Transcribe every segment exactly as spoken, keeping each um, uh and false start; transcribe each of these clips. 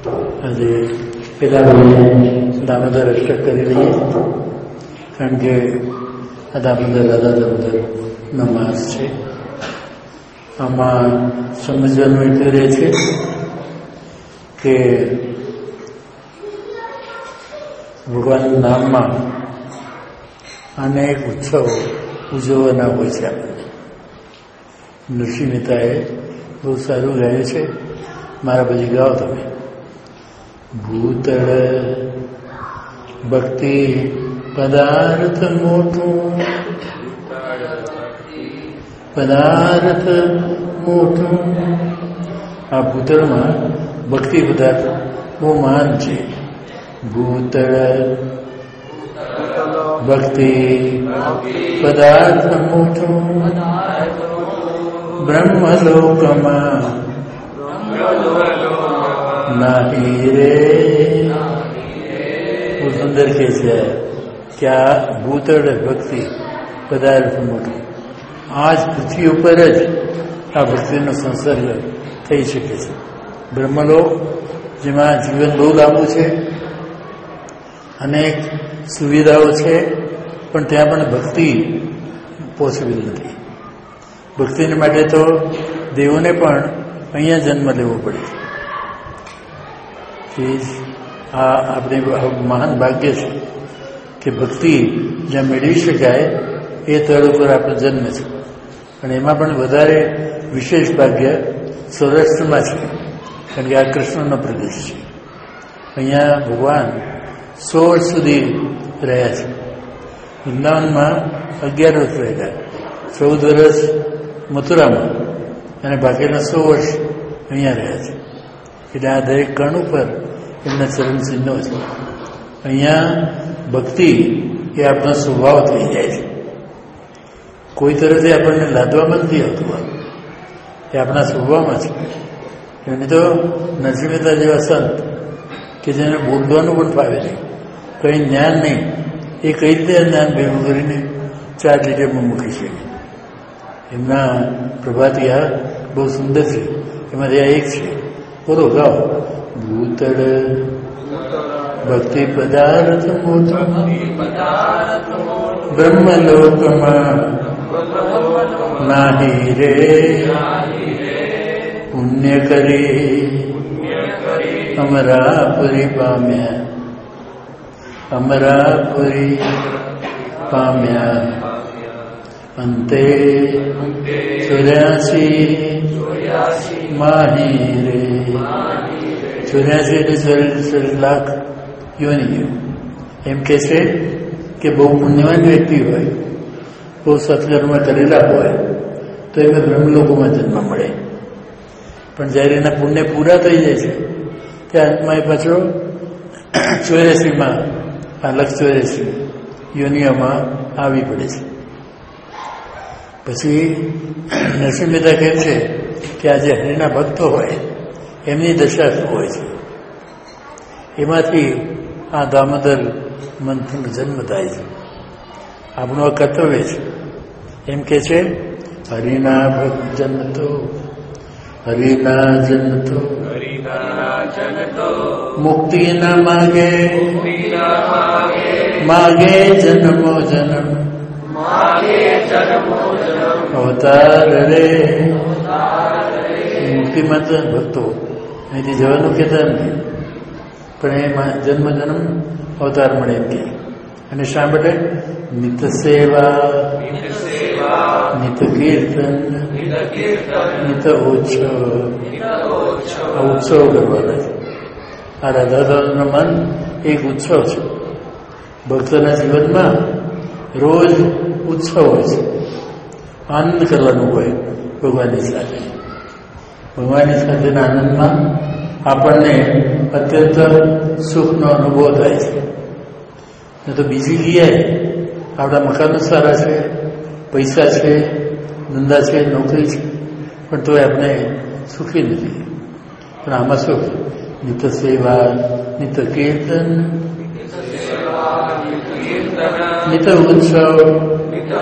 આજે પેલા દામોદર અષ્ટક કરી લઈએ, કારણ કે આ દામોદર દાદા દામોદર નો માસ છે. આમાં સમજવાનું એટલે રહે છે કે ભગવાનના નામમાં અનેક ઉત્સવો ઉજવવાના હોય છે. આપણને નરસિંહ મહેતાએ બહુ સારું ગાયું છે, મારા પછી ગાઓ તમે. ભૂતળ ભક્તિ પદાર્થ મોટું, પદાર્થ મોટું. આ ભૂતળમાં ભક્તિ પદાર્થ બહુ મહાન છે. ભૂતળ ભક્તિ પદાર્થ મોટું, બ્રહ્મલોકમાં નાહી રે. બહુ સુંદર કે છે કે આ ભૂતળ ભક્તિ પદાર્થ મોટું. આ જ પૃથ્વી ઉપર જ આ ભક્તિનો સંસર્ગ થઈ શકે છે. બ્રહ્મલોક જેમાં જીવન બહુ લાંબુ છે, અનેક સુવિધાઓ છે, પણ ત્યાં પણ ભક્તિ પોસિબલ નથી. ભક્તિને માટે તો દેવોને પણ અહીંયા જન્મ લેવો પડે. આ આપણે મહાન ભાગ્ય છે કે ભક્તિ જ્યાં મેળવી શકાય એ તળ ઉપર આપણો જન્મ છે. અને એમાં પણ વધારે વિશેષ ભાગ્ય સૌરાષ્ટ્રમાં છે, કારણ કે આ કૃષ્ણનો પ્રદેશ છે. અહીંયા ભગવાન સો વર્ષ સુધી રહ્યા છે. વૃંદાવનમાં અગિયાર વર્ષ રહ્યા, ચૌદ વર્ષ મથુરામાં, અને બાકીના સો વર્ષ અહીંયા રહ્યા છે. એટલે આ દરેક કણ ઉપર એમના ચરણ ચિહ્નો છે. અહીંયા ભક્તિ એ આપણો સ્વભાવ થઈ જાય છે. કોઈ તરફથી આપણને લાદવામાં નથી આવતું, એ આપણા સ્વભાવમાં છે. એને તો નરસિંહ મહેતા જેવા સંત કે જેને બોલવાનું પણ ફાવે નહીં, કંઈ જ્ઞાન નહીં, એ કઈ રીતે જ્ઞાન ભેગું કરીને ચાર લીટરમાં મૂકી શકે. એમના પ્રભાતિયા બહુ સુંદર છે, એમાંથી આ એક છે. બોલો ગાઓ. ભૂતળ ભક્તિ પદાર્થ મોટું, બ્રહ્મલોકમાં નાહી રે. પુણ્ય કરી અમરાપુરી પામ્યા, અમરાપુરી પામ્યા. અંતે ચોર્યાસી માહી રે. ચોર્યાસી એટલે ચોર્યાસી લાખ યોનિ. એમ કે છે કે બહુ પુણ્યવાન વ્યક્તિ હોય, બહુ સત્કર્મ કરેલા હોય તો એમને બ્રહ્મલોકોમાં જન્મ મળે. પણ જ્યારે એના પુણ્ય પૂરા થઈ જાય છે ત્યાં અંતમાં એ પાછો ચોર્યાસીમાં આ લક્ષ ચોર્યાસી યોનિઓમાં આવી પડે છે. પછી નરસિંહ મહેતા કહે છે કે આ જે હરિના ભક્તો હોય એમની દશા શું હોય છે. એમાંથી આ દામોદર મંથનો જન્મ થાય છે. આપણું આ કર્તવ્ય છે. એમ કે છે હરિના ભક્ત જનતો, હરિના જનતો મુક્તિ ના માગે, માગે જન્મો જન્મ, અવતાર રે. મુક્તિમાં તો ભક્તો અહીંથી જવાનું કહેતા નથી, પણ એમાં જન્મ જન્મ અવતાર મળે એમ કે. અને શા માટે? નિત સેવા, નિત કીર્તન, નિત ઉત્સવ. આ ઉત્સવ કરવાના છે. આ રાધાદાસનું મન એક ઉત્સવ છે. ભક્તોના જીવનમાં રોજ ઉત્સવ હોય છે. આનંદ કરવાનું હોય ભગવાનની સાથે. ભગવાનની સાથેના આનંદમાં આપણને અત્યંત સુખનો અનુભવ થાય છે. નહીં તો બીજી જગ્યાએ આપણા મકાનો સારા છે, પૈસા છે, ધંધા છે, નોકરી છે, પણ તોય આપણે સુખી નથી. પણ આમાં સુખ નિત સેવા, નિત કીર્તન, નિત ઉત્સવ,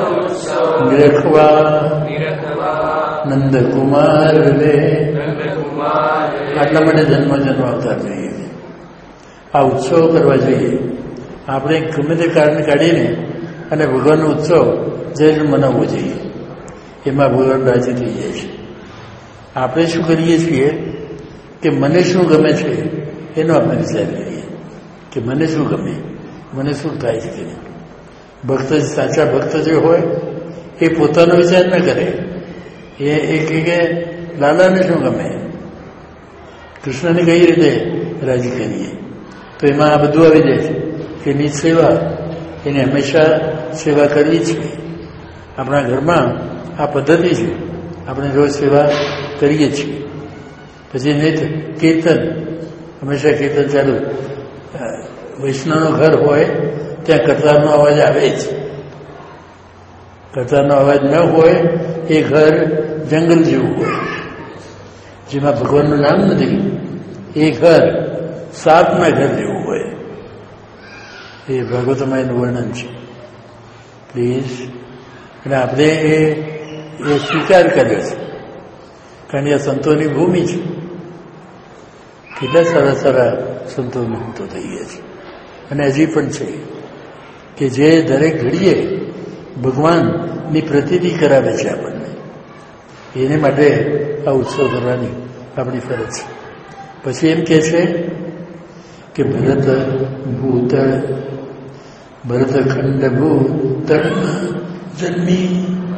નિરખવા નંદકુમાર રે. આટલા માટે જન્મ જન્મ અવતાર જોઈએ છે. આ ઉત્સવ કરવા જોઈએ. આપણે ગમે તે કારણ કાઢીને અને ભગવાનનો ઉત્સવ જરૂર મનાવવો જોઈએ. એમાં ભગવાન રાજી થઈ જાય છે. આપણે શું કરીએ છીએ કે મને શું ગમે છે એનો આપણે વિચાર કરીએ કે મને શું ગમે, મને શું થાય છે. ભક્ત સાચા ભક્ત જે હોય એ પોતાનો વિચાર ન કરે. એ એક કે લાલાને શું ગમે, કૃષ્ણને કઈ રીતે રાજી કરીએ, તો એમાં આ બધું આવી જાય છે કે એની સેવા, એને હંમેશા સેવા કરવી છે. આપણા ઘરમાં આ પદ્ધતિ છે, આપણે રોજ સેવા કરીએ છીએ. પછી નિત્ય કીર્તન, હંમેશા કીર્તન ચાલુ. વૈષ્ણવનું ઘર હોય ત્યાં કરતારનો અવાજ આવે જ. કરતારનો અવાજ ન હોય એ ઘર જંગલ જેવું હોય, જેમાં ભગવાનનું નામ નથી. એ ઘર સાપના ઘર જેવું હોય. એ ભાગવતમાં એનું વર્ણન છે. પ્લીઝ. અને આપણે એ એ સ્વીકાર કર્યો છે, કારણ કે આ સંતોની ભૂમિ છે. કેટલા સારા સારા સંતો મહંતો થઈ ગયા છે અને હજી પણ છે કે જે દરેક ઘડીએ ભગવાનની પ્રતીતિ કરાવે છે આપણને. એને માટે આ ઉત્સવ કરવાની આપણી ફરજ છે. પછી એમ કે છે કે ભરત ભૂતળ ભરતખંડ ભૂતળમાં જન્મી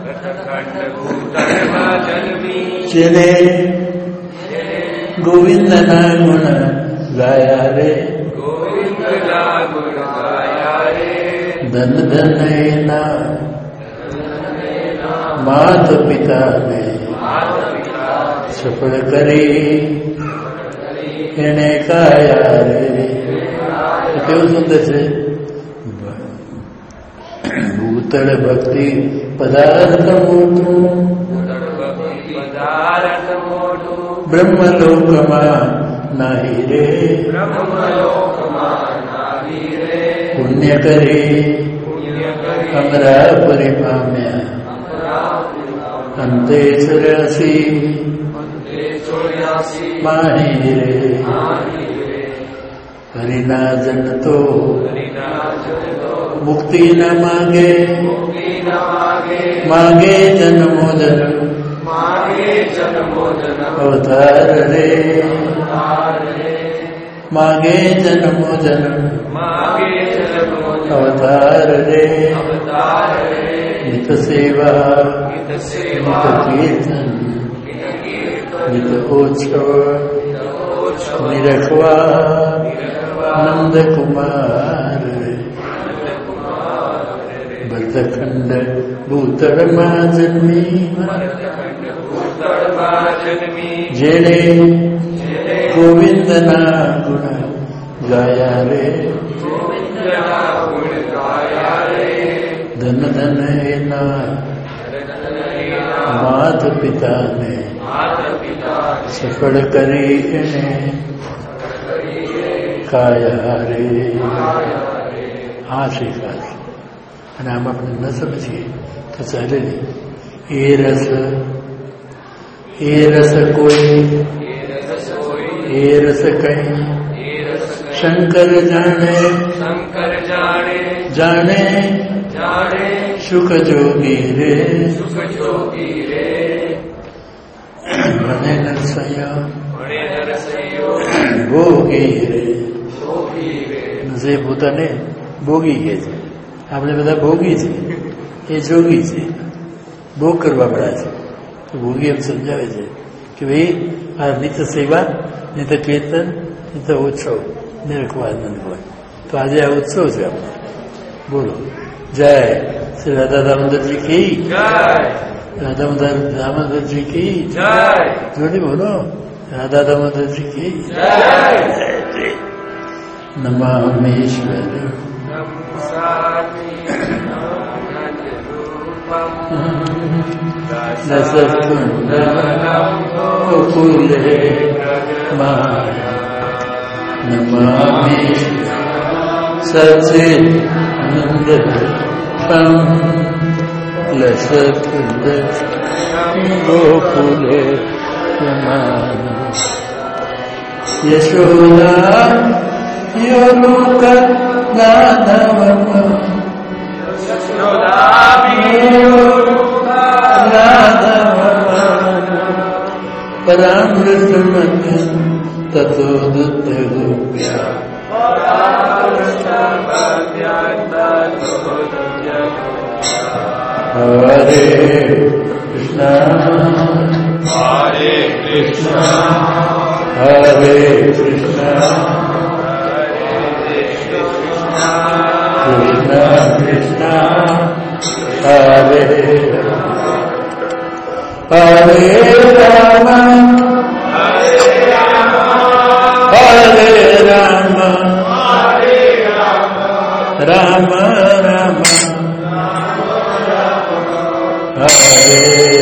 જેને ગોવિંદના ગુણ ગાયા રે, ધન ધન એના માત પિતાને સફળ કરી એને કાયા રે. કેવું સુંદર છે. ભૂતળ ભક્તિ પદાર્થ મોટું બ્રહ્મલોકમાં નાહી રે, પુણ્ય કરી અમરા પરિપામ્યા અંતે ચોર્યાસી માહી રે. હરિના જન તો મુક્તિ ન માગે, માગે જન્મો જન્મ અવતાર રે, માગે જન્મો જન્મ અવતાર રે. નિત સેવા નિત કીર્તન નિત ઓછવ નિરખવા નંદ કુમાર. ભરતખંડ ભૂતળમાં જન્મી જેણે ગોવિંદના ગુણ ગાયા રે, ધન ધન એના માત પિતાને સફળ કરી એને કાયા રે. આ શીખાશે. અને આમ આપણે ન સમજીએ તો ચાલે નહીં. એ રસ એ રસ કોઈ એ રસ કઈ શંકર જાણે, જાણે સુખ જોગી રે. મને નરસૈયા ભોગી રે. નજે પોતાને ભોગી કે છે. આપણે બધા ભોગી છે, એ જોગી છે, ભોગ કરવા પડ્યા છે. તો ભોગી એમ સમજાવે છે કે ભાઈ આ નિત્ય સેવા, નિત્ય કીર્તન, નિત્ય ઉત્સવ નિરખવાનંદ હોય. તો આજે આ ઉત્સવ છે આપણે. બોલો જય શ્રી રાધા દામોદરજી કી જય, રાધા દામોદરજી કી જય. જોડી બોલો રાધા દામોદરજી કી જય. નમામેશ્વર નસકુંડલે નમામિ સચ્ચિદાનંદ લસકુંડ ગોકુલે समान यशोदा योलोक दानव परामृतमत ततोदुत गोप्या हरे कृष्णा हरे कृष्णा हरे कृष्णा कृष्णा कृष्णा हरे हरे राम हरे राम राम राम हरे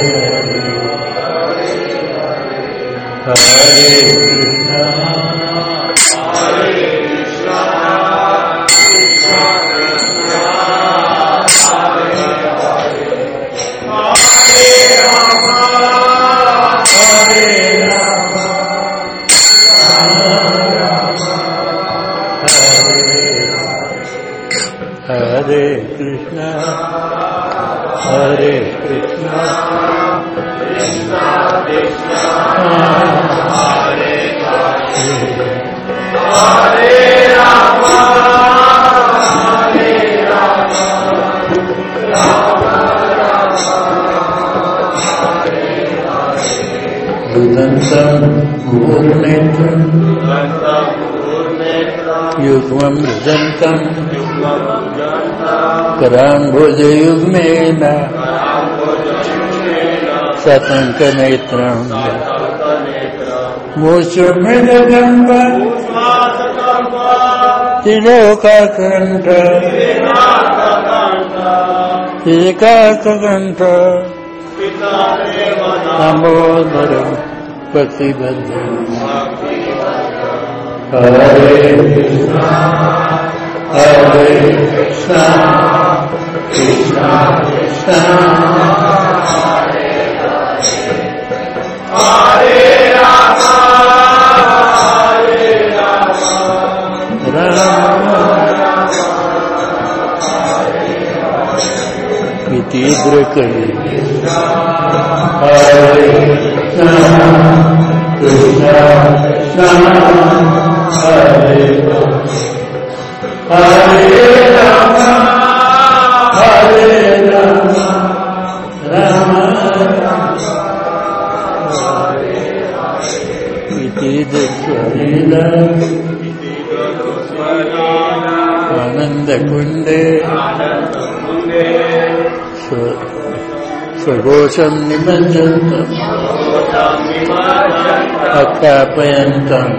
हरे कृष्णा हरे कृष्णा कृष्णा कृष्णा हरे राम हरे राम हरे कृष्णा हरे कृष्णा कृष्णा कृष्णा हरे हरे राम हरे राम राम राम हरे हरे बुद्धं पूर्णेत्रं युग्मं मृजन्तं कराम्भोजयुग्मेन सतङ्कनेत्रं मूर्छोर्मृगम्ब त्रिलोकाकण्ठ त्रिकाककण्ठ दामोदरं भक्तिभद्रं हरे कृष्णा हरे कृष्णा कृष्णा कृष्णा हरे राम हरे राम राम इति द्रकले हरे कृष्णा कृष्णा कृष्णा हरे हरे राम हरे राम राम इति दृश्यलीला आनन्दकुण्डे स्वघोषं निमज्जन्तम् अख्यापयन्तम्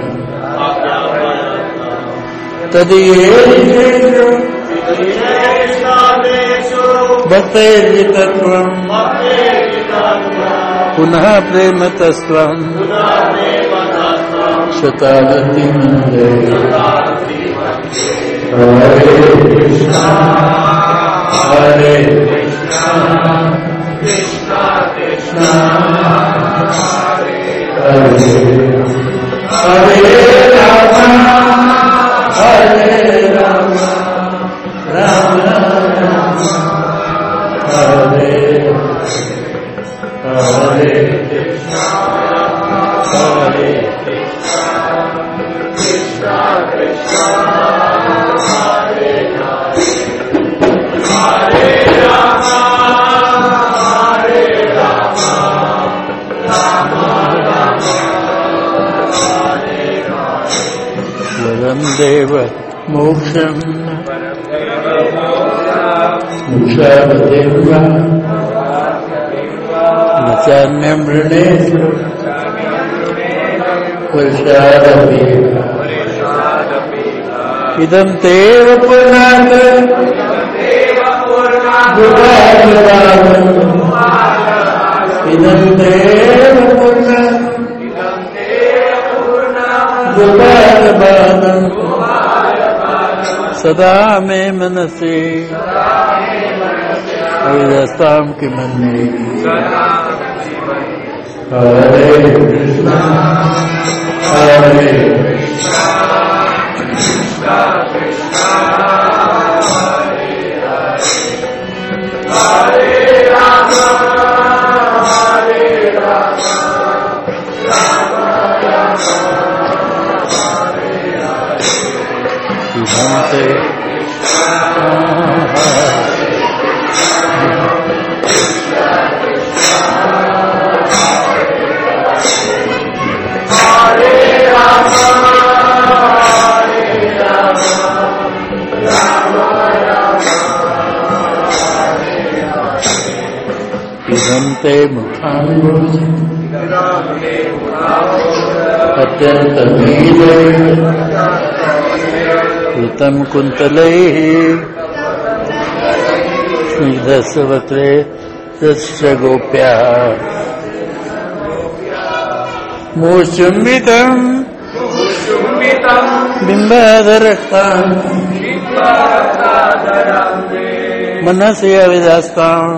तदीयेषु भक्तैर्जितत्वम् पुनः प्रेमतस्त्वम् शतावती मन्दे हरे कृष्णा हरे कृष्णा कृष्णा कृष्णा हरे हरे राम हरे राम राम राम हरे हरे कृष्णा हरे कृष्णा कृष्णा कृष्णा हरे हरे राम हरे राम राम राम हरे वरं देव मोक्षं मोक्षावदेव न चान्यं वृणेषु पुरुषादपि इदं तेव पुराण इदं तेव पुराण सदा मे मनसि अविरस्तां किमन्ये Hare Krishna, Hare Krishna, Krishna Krishna, Hare Hare, Hare Rama, Hare Rama, Rama Rama, Hare Hare, Hare Idante mukhambuji atyantamile Utam kuntalaihi Snigdhasavakre Rasya gopya Mushumbitam Bimbadarakam Manasya vidastam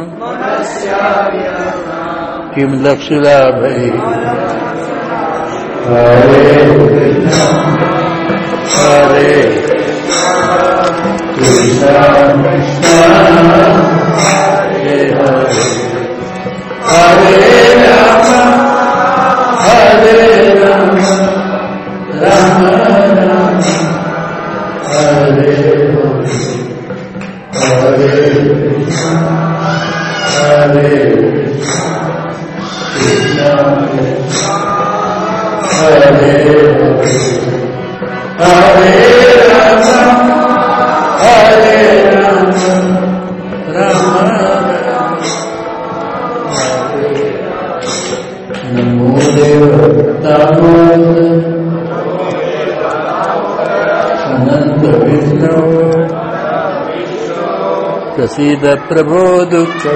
Kim Lakshila Bhai Hare Krishna Hare Krishna Krishna Hare Hare Hare Rama Hare Rama Rama Rama Hare Hare Krishna Hare Krishna Hare Hare Rama Hare Rama Rama Namo Deva Damodara Ananta Vishnu Prasida Prabho Dukha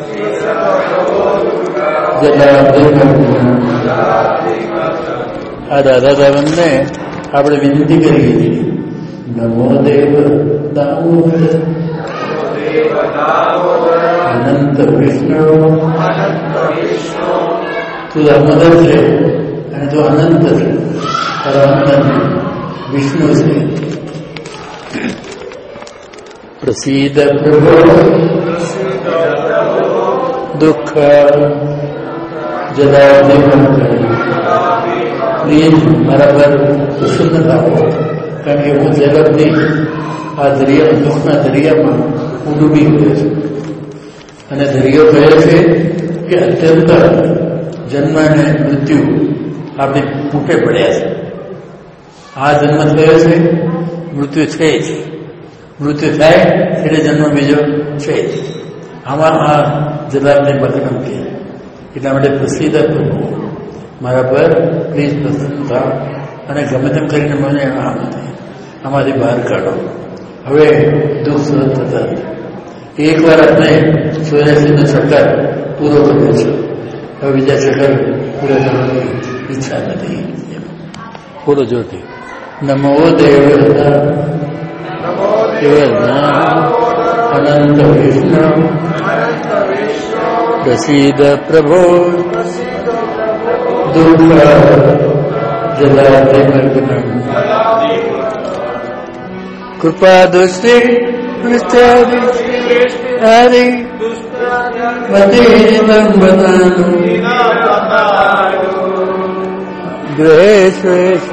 આ દાદાદાવનને આપણે વિનંતી કરી હતી નમો દેવ દામોદર અનંત વિષ્ણુ તું દામોદર છે અને તું અનંત છે તારો અંત વિષ્ણુ છે પ્રસિદ્ધ પ્રભો દુઃખ જલાદિ પ્લીઝ મારા પર પ્રસન્ન થાઓ કારણ કે હું જગતની આ દરિયા દુઃખના દરિયામાં હું ડૂબી ગયો છું અને દરિયો કહે છે કે અત્યંત જન્મ અને મૃત્યુ આપણી પૂઠે પડ્યા છે આ જન્મ થયો છે મૃત્યુ છે જ મૃત્યુ થાય એટલે જન્મ બીજો છે જ આમાં આ જલાદને બદનામ કહે એટલા માટે પ્રસિદ્ધ પ્રભુ મારા પર પ્લીઝ પ્રસન્ન થાવ અને ગમે તેમ કરીને મને આમ આમાંથી બહાર કાઢો હવે દુઃખ સહન થતા એકવાર આપણે ચોર્યાસીનો ચક્કર પૂરો કર્યો છે હવે બીજા ચક્કર પૂરો કરવાની ઈચ્છા નથી પૂરો જોતી નમો દેવ અનંત વિષ્ણુ પ્રસિદ્ધ પ્રભો દુઃખ જલાદિ કૃપા દુષ્ટિ પૃષ્ઠાદિ Hari મદિનં બનાનો ગ્રહેશ્વેશ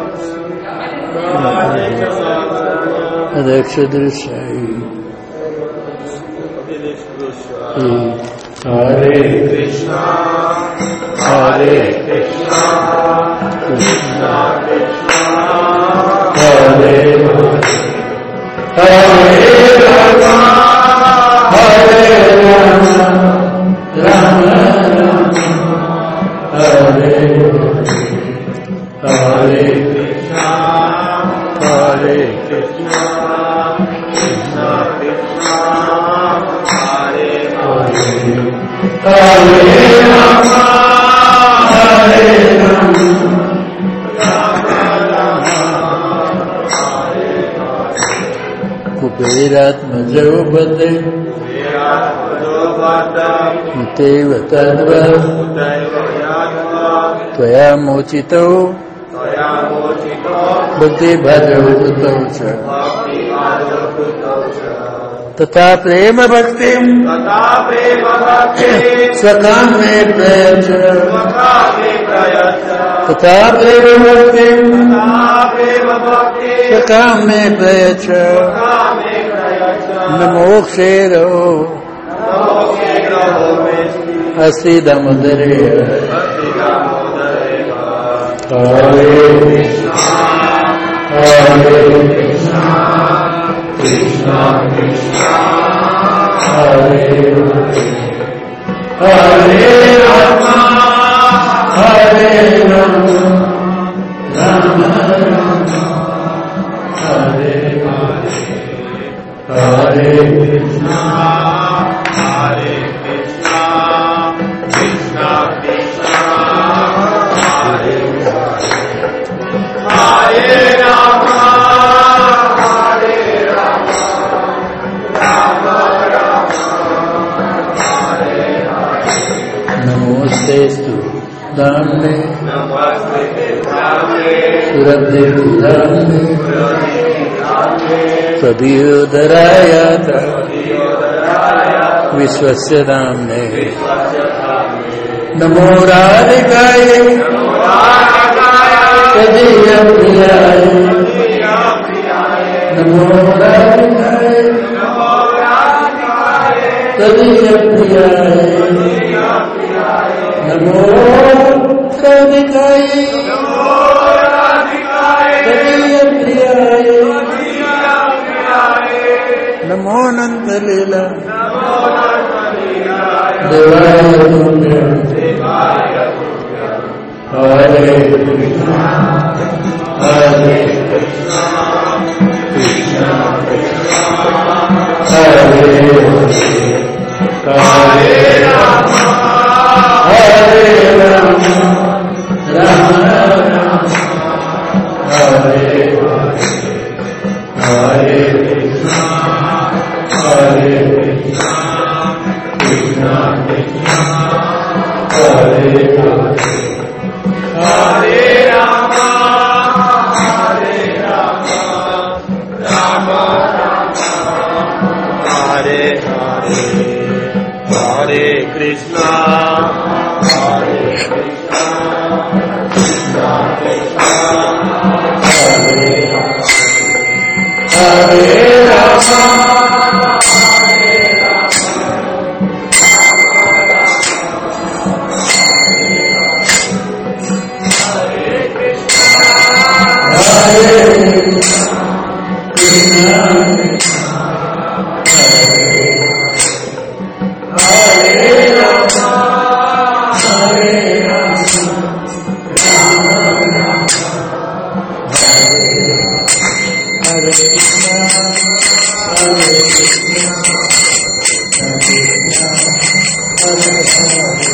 અદક્ષ દૃશ્યાય Hare Krishna, Hare Krishna, Krishna Krishna, Hare Hare, Hare Rama, Hare Rama, Rama Rama, Hare Hare Krishna, Hare Krishna, Krishna Krishna, Hare Hare, Hare Rama, Hare Rama, Rama Rama, Hare Hare. Kuberatmajo Bade, Kuberatmajo Bade, Uteva Tadva, Uteva Yadva, त्वया मोचितो बुद्धिभाजवृतौ च तथा प्रेम भक्तिम् स्वकाम में प्रयच्छ तथा प्रेम भक्तिम् स्वकाम में प्रयच्छ न मोक्षेरो अस्ति दामोदरे हरे हरे कृष्णा कृष्णा हरे हरे राम हरे राम राम राम हरे हरे हरे कृष्णा हरे कृष्णा कृष्णा कृष्णा हरे हरे राम नमोस्तेस्तु दाम्ने सुरब्धिर्तु दाम्ने त्वदीयोदराय विश्वस्य दाम्ने नमो राधिकाय त्वदीयप्रियाय नमो राधिकाय त्वदीयप्रियाय नमो राधिकाय त्वदीयप्रियाय नमो अनंत लीला देवाय तुभ्यं हरे कृष्णा हरे कृष्णा कृष्णा कृष्णा हरे हरे राम हरे राम राम राम हरे हरे कृष्णा हरे कृष्णा कृष्णा कृष्णा हरे हरे राम हरे राम राम राम हरे हरे हरे कृष्णा हरे कृष्णा कृष्णा कृष्णा हरे हरे राम हरे राम हरे कृष्णा हरे कृष्णा कृष्णा हरे राम हरे राम राम राम हरे कृष्णा हरे कृष्णा कृष्णा हरे हरे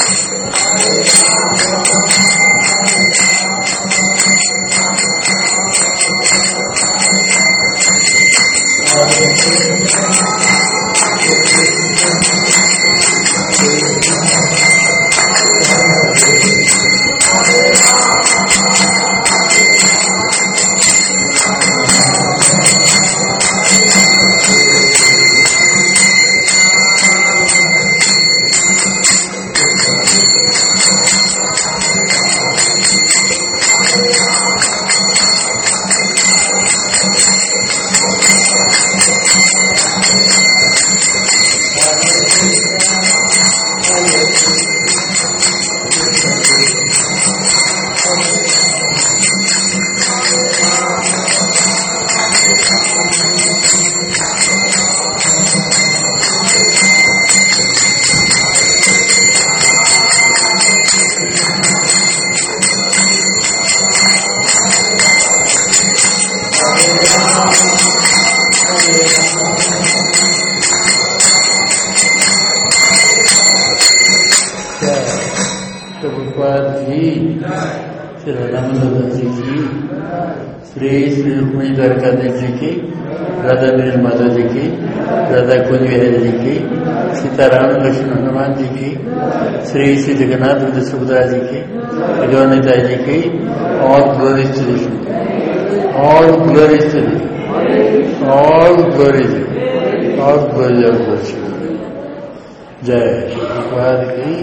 प्रभुपाद जी, श्री राधामोदर जी की, श्री श्री रुक्मिणी द्वारकाधीश जी की, राधा वीर माता जी की, राधा कुंज विहारी जी की, सीताराम लक्ष्मण हनुमान जी की, श्री श्री जगन्नाथ सुभद्रा जी की, ગૌરવતાજી કહી all glory to all glory to all glory all glory of જય ભગવાન કહી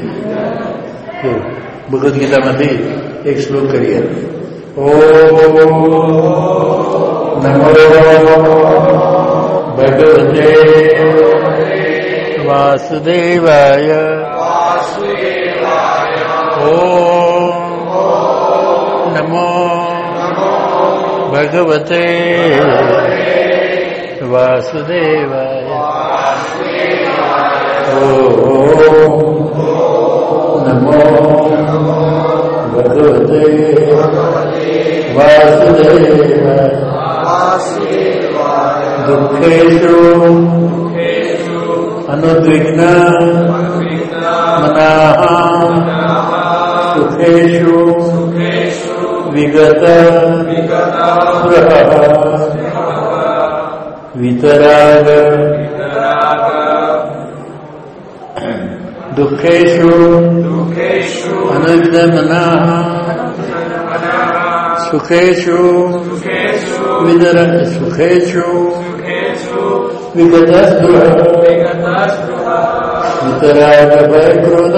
ભગવદ્ ગીતામાંથી એક શ્લોક કરીએ. ઓ નમો ભગવતે વાસુદેવાય ઓમ નમો ભગવતે વાસુદેવાય ઓમ નમો ભગવતે વાસુદેવાય દુઃખેષુ અનુદ્વિગ્ન મનાઃ સુખેષુ વિગત વિતરાગ દુઃખેષુ અનુદ્વિગ્ન મનાઃ સુખેષુ વિતર સુખેષુ વિગત વિતરાગ ભય ક્રોધ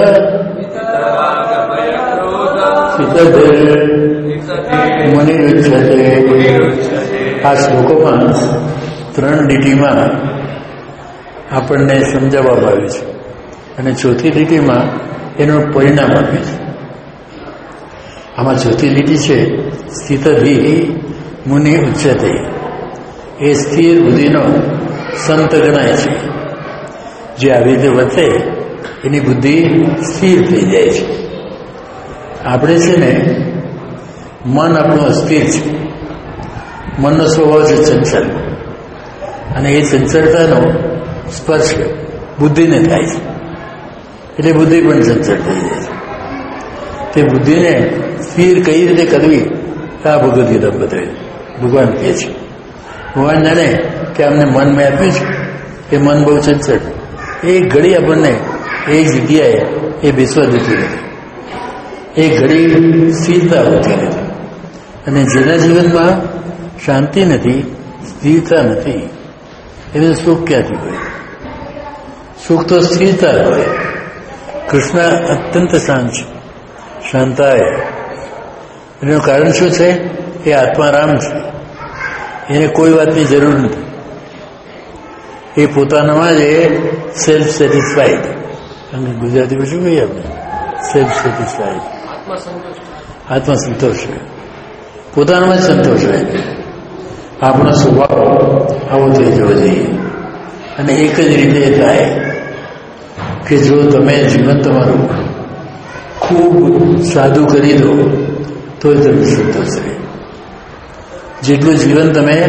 સિદ્ધેર મુનિરુચ્યતે. આ શ્લોકોમાં ત્રણ લીટીમાં આપણને સમજાવવામાં આવ્યું છે અને ચોથી લીટીમાં એનું પરિણામ આપ્યું છે. આમાં ચોથી લીટી છે સ્થિતધિ મુનિ ઉચ્યતે. એ સ્થિર બુદ્ધિનો સંત ગણાય છે. જે આવી રીતે વર્તે એની બુદ્ધિ સ્થિર થઈ જાય છે. આપણે છે ને મન આપણું અસ્થિર છે. મનનો સ્વભાવ છે ચંચલ અને એ ચંચળતાનો સ્પર્શ બુદ્ધિને થાય છે એટલે બુદ્ધિ પણ ચંચળ થઈ જાય છે. તે બુદ્ધિને સ્થિર કઈ રીતે કરવી આ ભગવદ્ ગીતા બતાવે ભગવાન કહે છે. ભગવાન જાણે કે અમને મન મેં આપ્યું છે એ મન બહુ ચંચળ એ ઘડી આપણને એ જગ્યાએ એ બેસવા દેતી નથી. એ ઘડી સ્થિરતા હોતી નથી અને જેના જીવનમાં શાંતિ નથી સ્થિરતા નથી એને સુખ ક્યાંથી હોય? સુખ તો સ્થિરતા હોય. કૃષ્ણ અત્યંત શાંત છે. શાંતાય એનું કારણ શું છે? એ આત્મારામ છે. એને કોઈ વાતની જરૂર નથી. એ પોતાનામાં જ એ સેલ્ફ સેટિસ્ફાઈડ. અને ગુજરાતીમાં શું કહીએ આપણે? Self satisfied. આત્મસંતોષ છે. પોતાનામાં જ સંતોષ રહે. આપણો સ્વભાવ આવો થઈ જવો જોઈએ. અને એક જ રીતે થાય કે જો તમે જીવન તમારું ખૂબ સાદું કરી દો તો જ તમે સંતોષ રહે. જેટલું જીવન તમે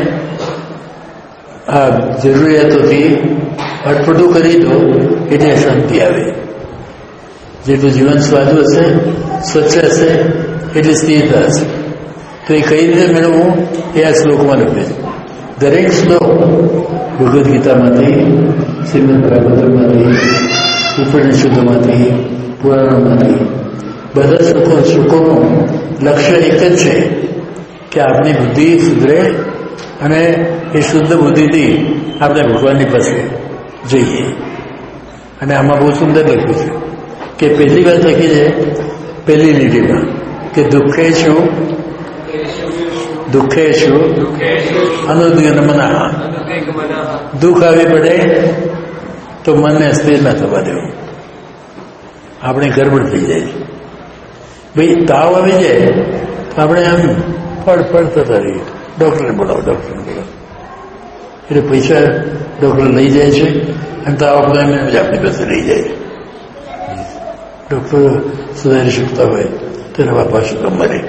આ જરૂરિયાતોથી અટપટું કરી દો એટલે શાંતિ આવે. જેટલું જીવન સાદું હશે સ્વચ્છ હશે એટલે સ્થિરતા હશે. તો એ કઈ રીતે મેળવવું એ આ શ્લોકમાં લખ્યું છે. દરેક શ્લોક ભગવદ્ ગીતામાંથી, શ્રીમદ ભાગવતમાંથી, ઉપનિષદોમાંથી, પુરાણોમાંથી બધા શ્લોકો શ્લોકોનું લક્ષ્ય એક જ છે કે આપણી બુદ્ધિ સુધરે અને એ શુદ્ધ બુદ્ધિથી આપણે ભગવાનની પાસે જઈએ. અને આમાં બહુ સુંદર લખ્યું છે કે પહેલી વાત લખી છે પહેલી લીટીમાં કે દુઃખે છું દુઃખે છું અનુદ્વિગ્ન મનઃ. દુઃખ આવી પડે તો મનને અસ્થિર ના થવા દેવું. આપણે ગરબડ થઈ જાય છે. ભાઈ તાવ આવી જાય તો આપણે આમ ફળ ફળ થતા રહીએ. ડૉક્ટરને બોલાવો ડૉક્ટરને બોલાવો એટલે પૈસા ડૉક્ટર લઈ જાય છે અને તાવ આપણે એમ જ આપણી પાસે લઈ જાય છે. ડૉક્ટરો સુધારી શકતા હોય તો એના બાપા શું કામ મરે?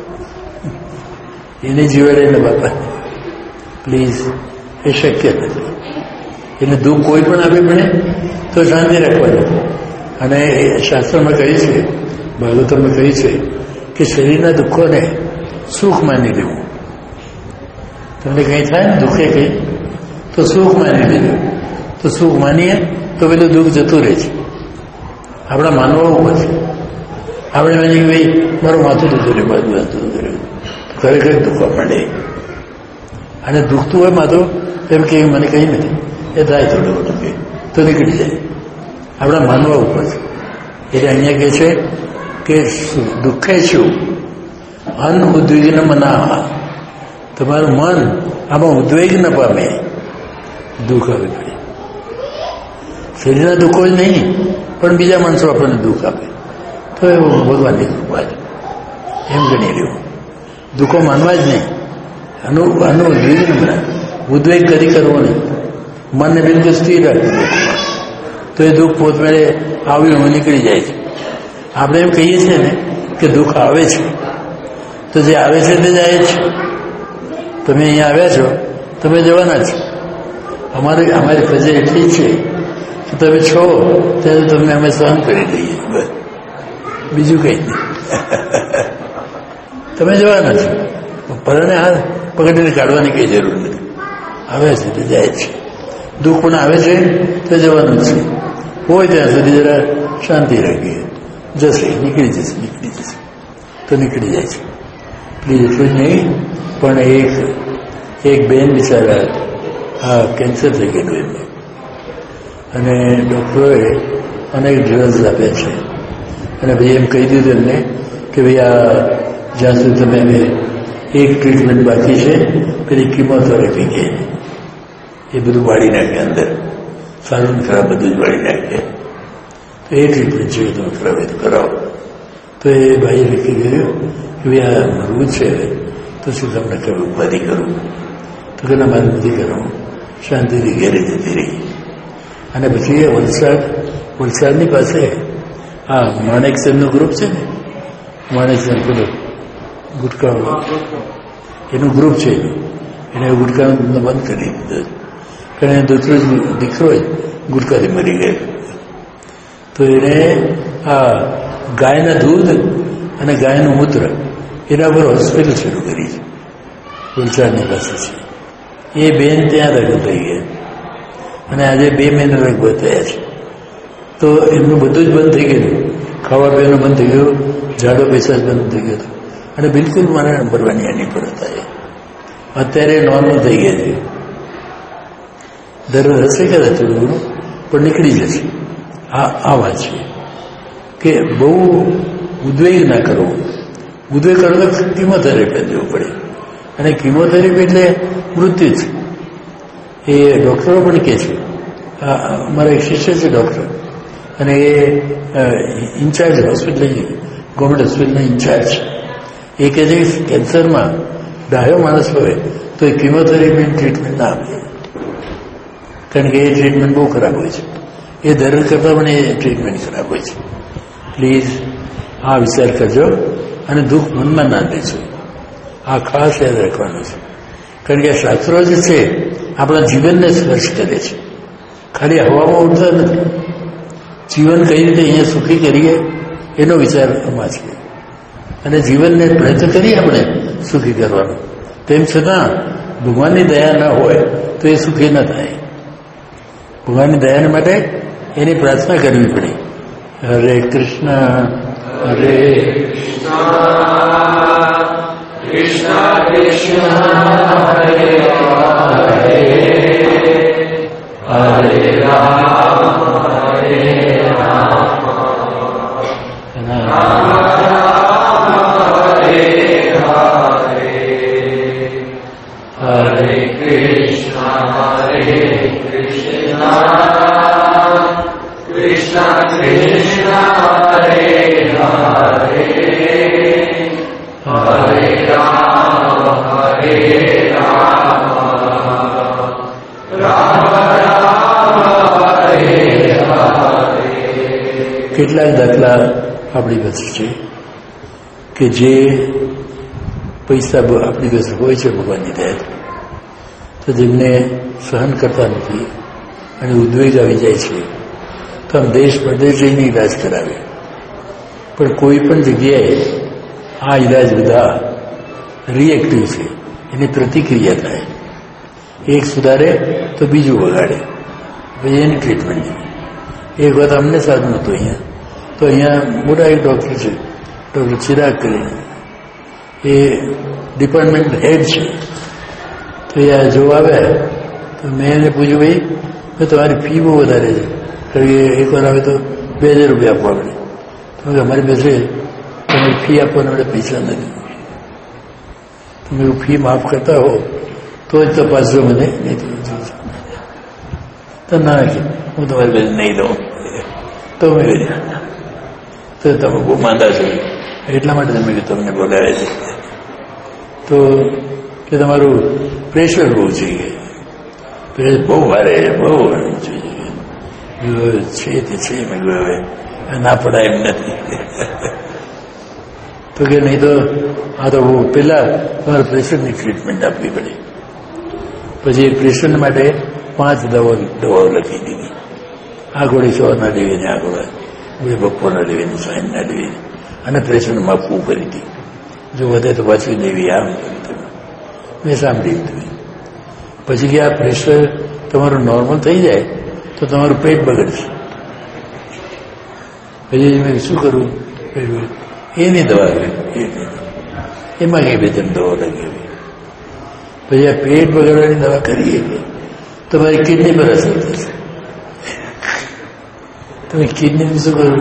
એને જીવાડે એના બાપા પ્લીઝ. એ શક્ય નથી. એને દુઃખ કોઈ પણ આપી પડે તો શાંતિ રાખવાની. અને શાસ્ત્રમાં કહ્યું છે, ભાગવતમાં કહ્યું છે કે શરીરના દુઃખોને સુખ માની લેવું. તમને કંઈ થાય ને દુઃખે કંઈ તો સુખ માની લેવું. તો સુખ માનીએ તો પેલું દુઃખ જતું રહે છે. આપણા માનવા ઉપર છે. આપણે માની કે ભાઈ મારું માથું દુખતું રહ્યું, માથું માથું દુખતું રહ્યું, ખરેખર દુખવા માંડે. અને દુખતું હોય માથું એમ કે મને કંઈ નથી, એ થાય થોડું મોટું કે તો નીકળી જાય. આપણા માનવા ઉપર છે. એટલે અહીંયા કહે છે કે દુઃખે શું અન ઉદ્વિગ્ન મના, તમારું મન આમાં ઉદ્વેગ ન પામે, દુઃખ આવે પડે. શરીરના દુઃખો જ નહીં પણ બીજા માણસો આપણને દુઃખ આપે તો એ ભગવાનની કૃપા છે એમ ગણી રહ્યું. દુઃખો માનવા જ નહીં, આનો આનો ઉદ્વેગ ન બને, ઉદ્વેગ કદી કરવો નહીં, મનને બિલકુલ સ્થિર રાખવું દુઃખમાં, તો એ દુઃખ પોતમેળે આવ્યું નીકળી જાય છે. આપણે એમ કહીએ છીએ ને કે દુઃખ આવે છે, તો જે આવે છે તે જાય છે. તમે અહીંયા આવ્યા છો, તમે જવાના છો. અમારી અમારી ફરજ એટલી છે કે તમે છો ત્યારે તમને અમે સહન કરી દઈએ, બસ બીજું કંઈ નહીં. તમે જવાના છો, પરણે હાથ પકડીને કાઢવાની કંઈ જરૂર નથી. આવે છે તે જાય છે. દુઃખ પણ આવે છે તો જવાનું છે. હોય ત્યાં સુધી જરા શાંતિ રાખીએ, જશે, નીકળી જશે, નીકળી જશે તો નીકળી જાય છે. પ્લીઝ એટલું જ નહીં, પણ એક એક બેન બિચારા હા કેન્સર થઈ ગયેલું એમને, અને ડૉક્ટરોએ અનેક ડ્રગ્સ આપ્યા છે. અને ભાઈ એમ કહી દીધું એમને કે ભાઈ આ જ્યાં સુધી તમે એક ટ્રીટમેન્ટ બાકી છે, પેલી કિમોથેરાપી કે એ બધું વાળી નાખે અંદર, સારું ખરાબ બધું જ વાળી નાખે. તો એ ટ્રીટમેન્ટ જોઈએ તમે કરાવે તો કરાવો. તો એ ભાઈએ લખી ગયું કે ભાઈ આ મરવું છે તો શું તમને કઈ ઉપાધિ કરું? તો કે ના મારે નથી કરવું, શાંતિથી ઘેરે જતી રહી. અને પછી એ વલસાડ વલસાડની પાસે હા માણેકસરનું ગ્રુપ છે ને, માણેકસર પેલું ગુટકા એનું ગ્રુપ છે, એને ગુટકાનો ધંધો બંધ કરી દીધો. કારણ એ દૂસરો દીકરો જ ગુટકાથી મરી ગયો. તો એને આ ગાયના દૂધ અને ગાયનું મૂત્ર એના પર હોસ્પિટલ શરૂ કરી છે, વલસાડની પાસે છે. એ બેન ત્યાં દાખલ થઈ ગયા અને આજે બે મહિના લગભગ થયા છે. તો એમનું બધું જ બંધ થઈ ગયું, ખાવા પીવાનું બંધ થઈ ગયું, ઝાડો પૈસા જ બંધ થઈ ગયો હતો, અને બિલકુલ મારે ભરવાની આની પર હતા. અત્યારે નોર્મલ થઈ ગયા છે. દરરોજ હશે કદાચ થોડું ઘણું પણ નીકળી જશે. આ આ વાત છે કે બહુ ઉદ્વેગ ના કરવો. ઉદ્વેગ કરો તો કિમોથેરાપી જવું પડે, અને કિમોથેરાપી એટલે મૃત્યુ જ. એ ડૉક્ટરો પણ કહે છે, મારા એક શિષ્ય છે ડૉક્ટર, અને એ ઇન્ચાર્જ હોસ્પિટલ ગવર્મેન્ટ હોસ્પિટલના ઇન્ચાર્જ. એ કહે છે કે કેન્સરમાં ડાયો માણસ હોય તો એ કિમોથેરાપીની ટ્રીટમેન્ટ ના આપે, કારણ કે એ ટ્રીટમેન્ટ બહુ ખરાબ હોય છે. એ દર્દ કરતાં પણ એ ટ્રીટમેન્ટ ખરાબ હોય છે. પ્લીઝ આ વિચાર કરજો અને દુઃખ મનમાં ના દેજો. આ ખાસ યાદ રાખવાનું છે, કારણ કે આ શાસ્ત્રો જે છે આપણા જીવનને સ્પર્શ કરે છે, ખાલી હવામાં ઉડતા નથી. જીવન કઈ રીતે અહીંયા સુખી કરીએ એનો વિચાર આમાં છે, અને જીવનને પ્રયત્ન કરીએ આપણે સુખી કરવાનો. તેમ છતાં ભગવાનની દયા ન હોય તો એ સુખી ન થાય. ભગવાનની દયા માટે એની પ્રાર્થના કરવી પડે. હરે કૃષ્ણ હરે કૃષ્ણ કૃષ્ણ હરે હરે હરે રામ હરે રામ રામ હરે હરે હરે કૃષ્ણ હરે કૃષ્ણ કૃષ્ણ કૃષ્ણ હરે હરે હરે રામ હરે રામ રામ રામ હરે હરે. કેટલાક દાખલા આપણી પાસે છે કે જે પૈસા આપણી પાસે હોય છે ભગવાનની દયાથી, તો જેમને સહન કરતા નથી અને ઉદ્વેગ આવી જાય છે, તો આમ દેશ પ્રદેશ જઈને ઈલાજ કરાવે. પણ કોઈ પણ જગ્યાએ આ ઈલાજ બધા રિએક્ટિવ છે, એની પ્રતિક્રિયા થાય. એક સુધારે તો બીજું વગાડે, પછી એની ટ્રીટમેન્ટ. એક વાત અમને સારું નહોતું અહીંયા, તો અહીંયા મોટા એક ડૉક્ટર છે ડૉક્ટર ચિરાગ કરીને, એ ડિપાર્ટમેન્ટ હેડ છે. તો એ આ જોવા આવ્યા તો મેં એને પૂછ્યું, ભાઈ મેં તમારી ફી બહુ વધારે છે, કારણ કે એકવાર આવે તો બે હજાર રૂપિયા આપવા પડે. તો અમારી પાસે તમારી ફી આપવાના આપણે પૈસા નથી. તમે ફી માફ કરતા હો તો જ તપાસજો મને, નહીં તો ના કે હું તમારી પાસે નહીં લઉં. તો મેં કહ્યું તો તમે બહુ માંદા છો, એટલા માટે તમે તમને બોલાવ્યા છે. તો કે તમારું પ્રેશર બહુ છે, પ્રેશર બહુ ભારે બહુ છે તે છે. મેં કહ્યું હવે ના પડાય એમ નથી. તો કે નહીં તો આ તો બહુ પહેલાં તમારે પ્રેશરની ટ્રીટમેન્ટ આપવી પડે. પછી એ પ્રેશર માટે પાંચ દવાઓ દવાઓ લખી દીધી. આ ગોળી સવારના લેવી ને આ ગોળા ગોળી બપોરના લેવી ને સાંજના લેવી, અને પ્રેશર માપવું કરી હતી. જો વધે તો પાછી લેવી, આમ કરી મેં સાંભળી લીધું. પછી કે આ પ્રેશર તમારું નોર્મલ થઈ જાય તો તમારું પેટ બગડશે. પછી મેં શું કરવું, એની દવા એમાં કઈ બે ત્રણ દવા લગી. પછી આ પેટ બગાડવાની દવા કરીએ કે તમારી કિડની પર અસર થશે. તમે કિડનીનું શું કરવું,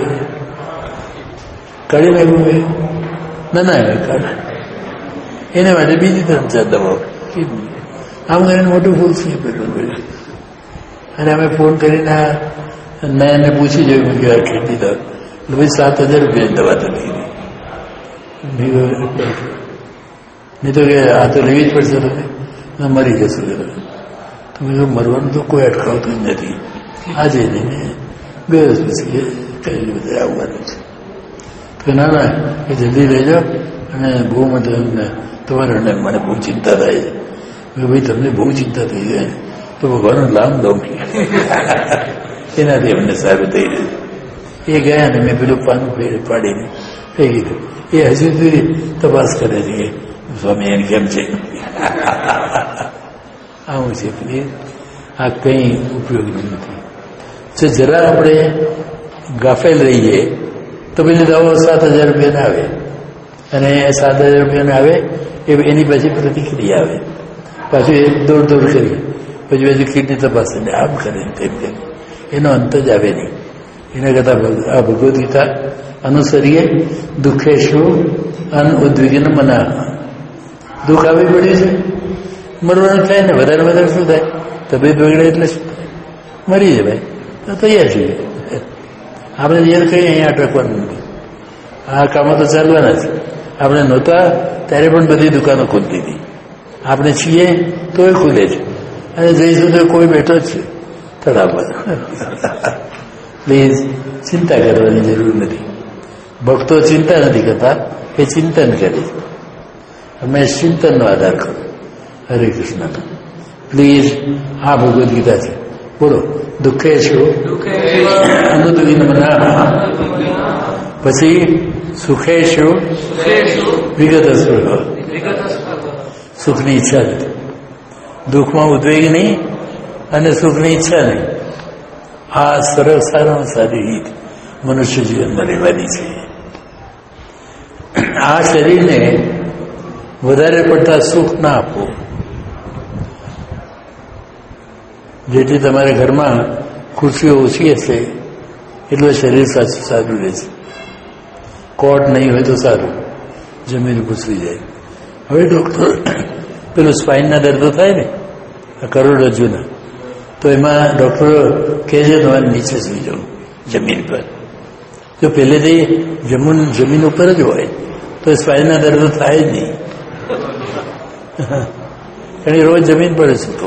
કાઢી નાખવું? ના ના કાઢ. એના માટે બીજી ત્રણ ચાર દવાઓ કિડની. આમ કરીને મોટું ફૂલ છે પેટનું બગડે. અને અમે ફોન કરીને નયનને પૂછી જોયું કે આ કિડની દવા, એટલે ભાઈ સાત હજાર રૂપિયાની દવા તો લઈ ગઈ. નહીં તો કે આ તો લેવી જ પડશે, તમે મરી જશો. તમે જો મરવાનું તો કોઈ અટકાવતું જ નથી. આજે નહીં બે વર્ષ પછી કઈ બધે આવવાનું છે. તો ના ના એ જલ્દી લઈ જાઓ. અને બહુ મતલબ તમારે મને બહુ ચિંતા થાય છે. ભાઈ તમને બહુ ચિંતા થઈ જાય તો ભગવાનનો લાભ દઉં. એનાથી અમને સારું થઈ રહ્યું. એ ગયા ને મેં પેલું પાનું પાડીને કહી દીધું. એ હજુ સુધી તપાસ કરે છે સ્વામી એને કેમ છે. આવું છે. પ્લીઝ આ કંઈ ઉપયોગી નથી. જો જરા આપણે ગાફેલ રહીએ તો પેલી દવાઓ સાત હજાર રૂપિયાને આવે, અને સાત હજાર રૂપિયાને આવે એ એની પછી પ્રતિક્રિયા આવે. પાછું એ દોડ દોડ કરી પછી પછી કિડની તપાસે ને આમ કરે તેમ કરે, એનો અંત જ આવે નહીં. એના કરતાં આ ભગવદ્ ગીતા અનુસરીએ. દુઃખેશુ અન ઉદ્વિગ્ન મના. દુઃખ આવી પડ્યું છે, મરવાનું થાય ને, વધારે વધારે શું થાય, તબિયત બગડે એટલે શું થાય, મરી જાય. ભાઈ તો તૈયાર છીએ આપણે. જે કહીએ અહીંયા અટકવાનું નથી. આ કામો તો ચાલવાના છે. આપણે નહોતા ત્યારે પણ બધી દુકાનો ખુલતી હતી. આપણે છીએ તોય ખુલે છે, અને જઈશું તો કોઈ બેઠો જ છે તળાવમાં. પ્લીઝ ચિંતા કરવાની જરૂર નથી. ભક્તો ચિંતા નથી કરતા, એ ચિંતન કરે છે. અમે ચિંતનનો આધાર કરો. હરે કૃષ્ણ. પ્લીઝ આ ભગવદ્ ગીતા છે. બોલો. દુઃખેશુ અનુદુઃખી મના, પછી સુખેશુ વિગત સ્પૃહ. સુખની ઈચ્છા નથી, દુઃખમાં ઉદ્વેગ નહીં, અને સુખની ઈચ્છા નહીં. આ સરળ સારામાં સારી રીત મનુષ્ય જીવનમાં રહેવાની છે. આ શરીરને વધારે પડતા સુખ ના આપો. જેથી તમારા ઘરમાં ખુરશીઓ ઓછી હશે એટલું શરીર સાચું સારું રહે છે. કોટ નહીં હોય તો સારું, જમીન ઘૂસવી જાય. હવે ડૉક્ટર પેલું સ્પાઇનના દર્દો થાય ને કરોડરજ્જુના, તો એમાં ડૉક્ટરો કહે છે તમારે નીચે સુઈ જવું જમીન પર. જો પહેલેથી જમીન જમીન ઉપર જ હોય તો સ્પાઇનના દર્દો થાય જ નહીં. કારણ કે રોજ જમીન પર જ સૂતો.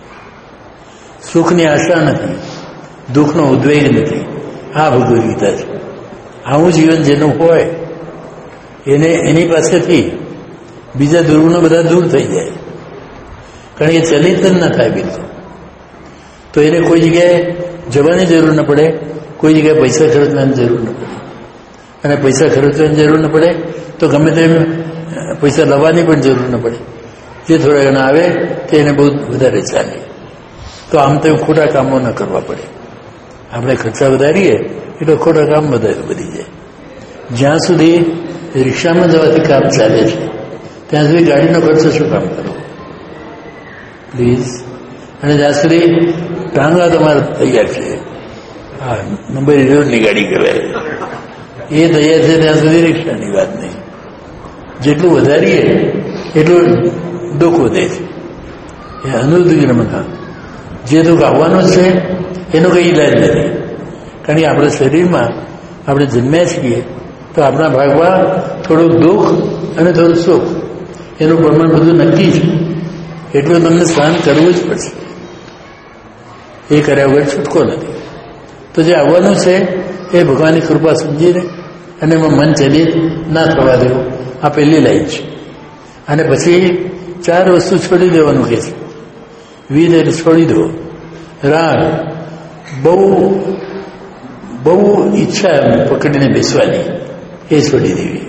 સુખની આશા નથી, દુઃખનો ઉદ્વેગ નથી. આ ભગવદ્ ગીતા છે. આવું જીવન જેનું હોય એને એની પાસેથી બીજા દુર્ગુણો બધા દૂર થઈ જાય. કારણ કે ચલિત જ ના થાય બિલકુલ. તો એને કોઈ જગ્યાએ જવાની જરૂર ન પડે, કોઈ જગ્યાએ પૈસા ખર્ચવાની જરૂર ન પડે. અને પૈસા ખર્ચવાની જરૂર ન પડે તો ગમે તેમ પૈસા લાવવાની પણ જરૂર ન પડે. જે થોડા ઘણા આવે તે એને બહુ વધારે ચાલે. તો આમ તો ખોટા કામો ન કરવા પડે. આપણે ખર્ચા વધારીએ એટલે ખોટા કામ વધારે વધી જાય. જ્યાં સુધી રિક્ષામાં જવાથી કામ ચાલે છે, ત્યાં સુધી ગાડીનો ખર્ચો શું કામ કરો પ્લીઝ. અને જ્યાં સુધી ટાંગા તમારે તૈયાર છે, હા નંબર ઇલેવનની ગાડી કહેવાય, એ તૈયાર છે ત્યાં સુધી રિક્ષાની વાત નહીં. જેટલું વધારીએ એટલું દુઃખ વધે છે. એ અનુદુગ્નમના જે દુઃખ આવવાનું છે એનો કંઈ ઈલાજ નથી. કારણ કે આપણા શરીરમાં આપણે જન્મ્યા છીએ તો આપણા ભાગમાં થોડું દુઃખ અને થોડું સુખ એનું પ્રમાણ બધું નક્કી છે, એટલું તમને સહન કરવું જ પડશે. એ કર્યા વગર છૂટકો નથી. તો જે આવવાનું છે એ ભગવાનની કૃપા સમજીને અને એમાં મન ચલિત ના થવા દેવું, આ પહેલી લાઈન છે. અને પછી ચાર વસ્તુ છોડી દેવાનું કહે છે. વિધ એટલે છોડી દો, રાગ બહુ બહુ ઈચ્છા પકડીને બેસવાની એ છોડી દેવી.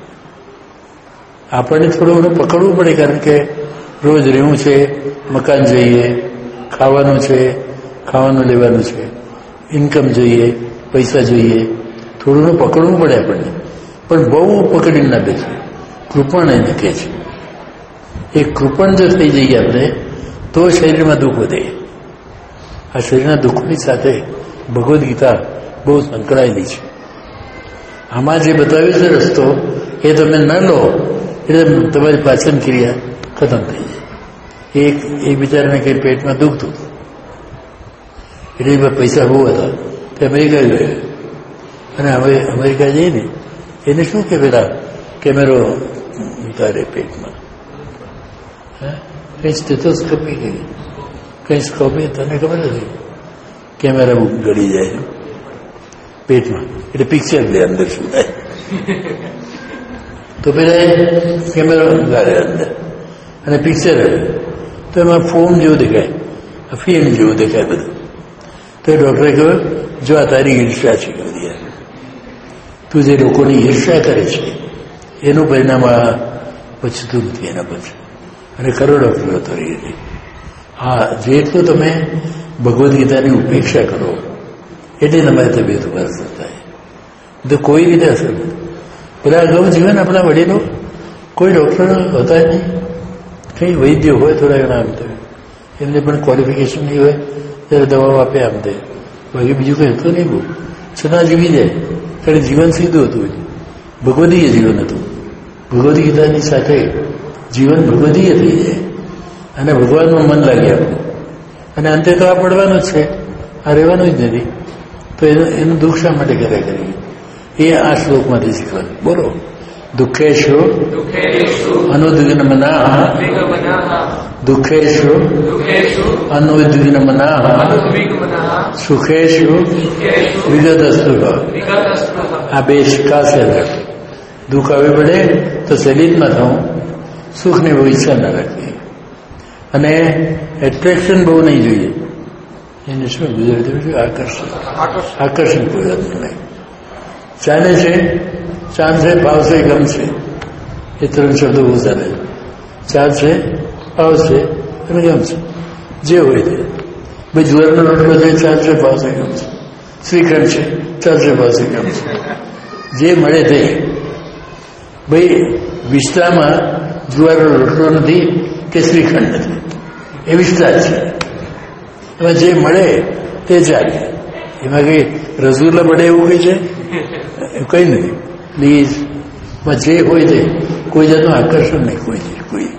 આપણને થોડું ઘણું પકડવું પડે, કારણ કે રોજ રહેવું છે, મકાન જોઈએ, ખાવાનું છે, ખાવાનું લેવાનું છે, ઇન્કમ જોઈએ, પૈસા જોઈએ, થોડું ઘણું પકડવું પડે આપણને, પણ બહુ પકડીને ના બેસે. કૃપણ એને કહે છે. એ કૃપણ જો થઈ જઈએ આપણે તો શરીરમાં દુઃખ વધે. આ શરીરના દુઃખની સાથે ભગવદ્ ગીતા બહુ સંકળાયેલી છે. આમાં જે બતાવ્યું છે રસ્તો એ તમે ન લો એટલે તમારી પાચન ક્રિયા ખતમ થઈ જાય. એક એક બિચારાને કંઈ પેટમાં દુખતું એટલે પૈસા બહુ હતા તે અમેરિકા ગયો, અને હવે અમેરિકા જઈને એને શું કે પેલા કેમેરો ઉતારે પેટમાં, કઈ સ્ટેથોસ્કોપી ગઈ, કઈ સ્કોપી તને ખબર નથી, કેમેરા ગળી જાય પેટમાં એટલે પિક્ચર લે અંદર શું થાય. તો પેલા કેમેરો ગાળે અંદર અને પિક્ચર આવે તો એમાં ફોર્મ જેવું દેખાય, ફિલ્મ જેવું દેખાય બધું. તો ડૉક્ટરે કહ્યું જો આ તારી ઈર્ષા છે, તું જે લોકોની ઈર્ષા કરે છે એનું પરિણામ આ પછતું નથી એના પછી. અને ખરો ડૉક્ટર હતો એ. હા, જેટલું તમે ભગવદ્ ગીતાની ઉપેક્ષા કરો એટલે તમારી તબિયત ઉપર અસર થાય. તો કોઈ રીતે અસર નથી. પેલા અગાઉ જીવન આપણા વડીલો કોઈ ડૉક્ટર હતા નહીં, કંઈ વૈદ્ય હોય થોડા ઘણા આમ તો એમને પણ ક્વોલિફિકેશન નહીં હોય ત્યારે દવાઓ આપે આમ તે, બાકી બીજું કંઈ હતું નહીં બહુ. છતાં જીવી જાય, ત્યારે જીવન સીધું હતું, ભગવદીય જીવન હતું. ભગવદ્ ગીતાની સાથે જીવન ભગવદીય થઈ જાય અને ભગવાનમાં મન લાગે આપણું. અને અંતે તો આ પડવાનું જ છે, આ રહેવાનું જ નથી. તો એનું એનું દુઃખ શા માટે કર્યા કરીએ એ આ શ્લોકમાંથી શીખવાનું. બોલો. દુઃખેશુ અનુદ્વિગ્નમનાઃ દુઃખેશુ અનુદ્વિગ્નમનાઃ સુખેશુ વિગતસ્પૃહ. આ બે ખાસ યાદ રાખે. દુઃખ આવી પડે તો ચલિતમાં થવું, સુખની બહુ ઈચ્છા ના રાખવી, અને એટ્રેક્શન બહુ નહીં જોઈએ. એને શું ગુજરાતી આકર્ષણ, આકર્ષણ કોઈ વાત નહીં. ચાલે છે, ચાલશે, ભાવશે, ગમશે, એ ત્રણ શબ્દો બહુ ચાલે. ચાલશે, ભાવશે અને ગમશે, જે હોય તે. ભાઈ જુવારનો રોટલો છે, ચાલશે, ભાવશે, ગમશે. શ્રીખંડ છે, ચાલશે, ભાવશે, ગમશે, જે મળે તે. ભાઈ વિસ્તારમાં જુવારનો રોટલો નથી કે શ્રીખંડ નથી, એ વિસ્તાર છે. એમાં જે મળે તે ચાલે. એમાં કંઈ રસગુલ્લા પડે એવું કંઈ છે? કંઈ નથી. પ્લીઝ, જે હોય તે, કોઈ જાતનું આકર્ષણ નહીં, કોઈ કોઈ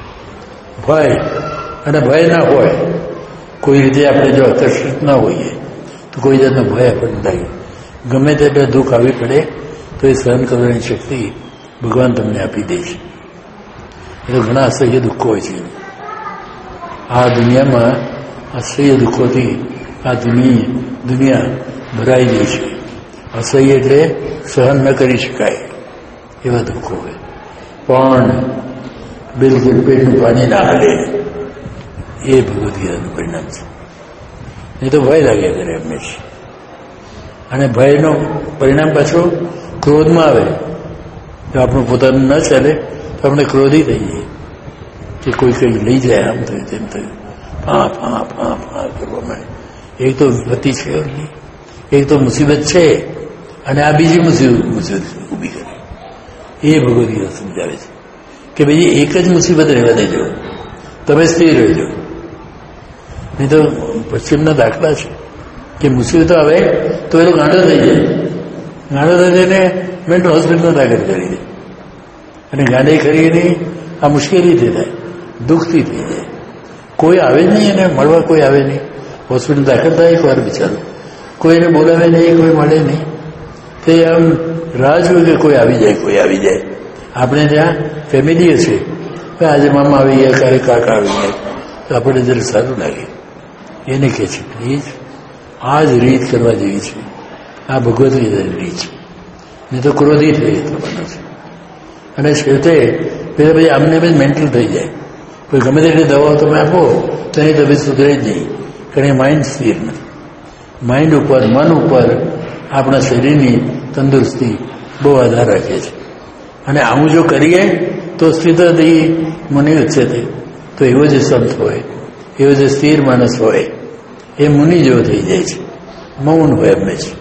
ભય અને ભય ના હોય. કોઈ રીતે આપણે જો આકર્ષિત ના હોઈએ તો કોઈ જાતનો ભય આપણને લાગે. ગમે તેટલા દુઃખ આવી પડે તો એ સહન કરવાની શક્તિ ભગવાન તમને આપી દે છે. એ તો ઘણા અસહ્ય દુઃખો હોય છે. આ દુનિયામાં અસહ્ય દુઃખોથી આ દુનિયા દુનિયા ભરાઈ ગઈ છે. અસહ્ય એટલે સહન ન કરી શકાય એવા દુઃખો હોય, પણ બિલકુલ પેટનું પાણી ના હાલે એ ભગવદ્ ગીતાનું પરિણામ છે. નહીં તો ભય લાગ્યા કરે હંમેશા. અને ભયનું પરિણામ પાછું ક્રોધમાં આવે. જો આપણું પોતાનું ન ચાલે તો આપણે ક્રોધી થઈએ કે કોઈ કંઈ લઈ જાય, આમ થયું તેમ થયું, ફા ફા ફા ફા કરવા માંડે. એક તો વિપત્તિ છે, એક તો મુસીબત છે, અને આ બીજી મુસીબત મુસીબત ઊભી કરે. એ ભગવદ્ ગીતા સમજાવે છે કે ભાઈ એક જ મુસીબત રહેવા દેજો, તમે સ્થિર રહેજો. નહીં તો પશ્ચિમના દાખલા છે કે મુસીબતો આવે તો એ ગાંડો થઈ જાય, ગાંડો થઈ જઈને મેન્ટલ હોસ્પિટલમાં દાખલ કરી દે, અને ગાંડી કરીને આ મુશ્કેલીથી થાય, દુઃખથી થઈ જાય. કોઈ આવે નહીં, એને મળવા કોઈ આવે નહીં. હોસ્પિટલ દાખલ થાય એક વાર બિચારો, કોઈ એને બોલાવે નહીં, કોઈ મળે નહીં. તે આમ રાહ જોયું કે કોઈ આવી જાય, કોઈ આવી જાય. આપણે ત્યાં ફેમિલી છે, આજે મામા આવી ગયા, ક્યારે કાકા આવી જાય, તો આપણે જરા સારું લાગે. એને કહે છે પ્લીઝ આ જ રીત કરવા જેવી છે, આ ભગવદ્ ગીતાની રીત છે. નહીં તો ક્રોધિત રહી થવાનો છે. અને છેવટે પેલા પછી આમને બી મેન્ટલ થઈ જાય. કોઈ ગમે તેટલી દવાઓ તમે આપો તો એની તબિયત સુધરે જ નહીં, કારણ કે માઇન્ડ સ્થિર નથી. માઇન્ડ ઉપર, મન ઉપર આપણા શરીરની તંદુરસ્તી બહુ આધાર રાખે છે. અને આવું જો કરીએ તો સ્થિતથી મુનિ ઉચ્ચતે, તો એવો જે સંત હોય, એવો જે સ્થિર માણસ હોય, એ મુનિ જેવો થઈ જાય છે. મૌન હોય હંમેશા.